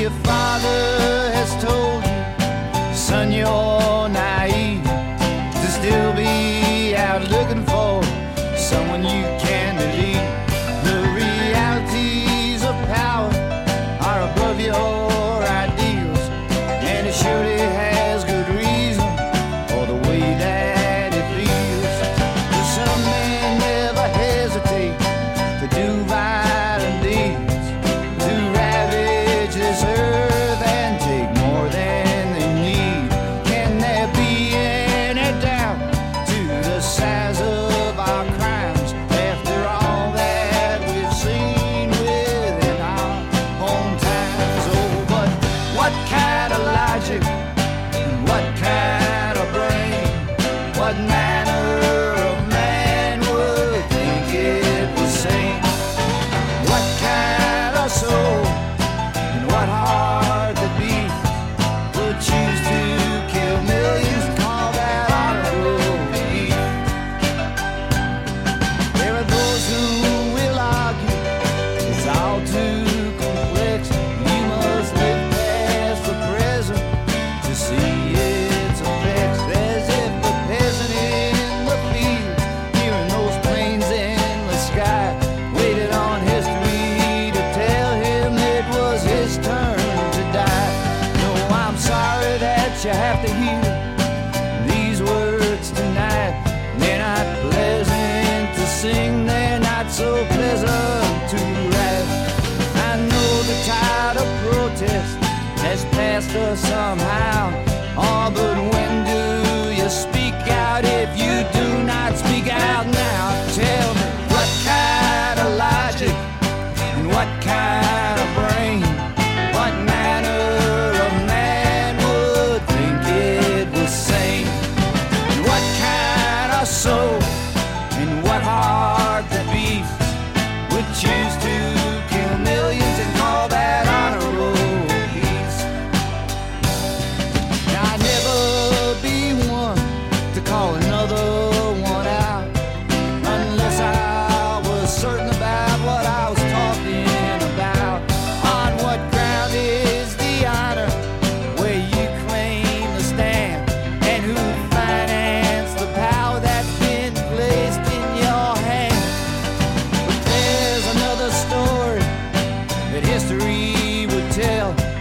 your father has told you, son, you're naive to still be out looking for someone you can believe. The realities of power are above your ideals, and it surely has good reason for the way that it feels. But some men never hesitate to do violent deeds, to ravage this earth and take more than they need. Can there be any doubt to the size of our crimes after all that we've seen within our hometowns? Oh, but what kind of logic and what kind of brain, what manner of man would think it was sane? What kind of soul and what heart that beat would choose to kill millions and call that honorable peace? There are those who will argue it's all too complex. You must live past the present to see its effects. As if the peasant in the field, hearing those planes in the sky, waited on history to tell him it was his turn to die. No, I'm sorry that you have to hear these words tonight. They're not pleasant to sing, they're not so pleasant to write. I know the tide of protest has passed us somehow. Oh, but when do you speak out if you do not speak out now? Tell me, what kind of logic and what kind of brain, what manner of man would think it was sane? And what kind of soul and what heart that beats would choose to kill millions and call that honorable peace? Now I'd never be one to call another one out unless I was certain about what I was talking about. On what ground is the honor where you claim to stand, and who financed the power that's been placed in your hand? But there's another story that history would tell,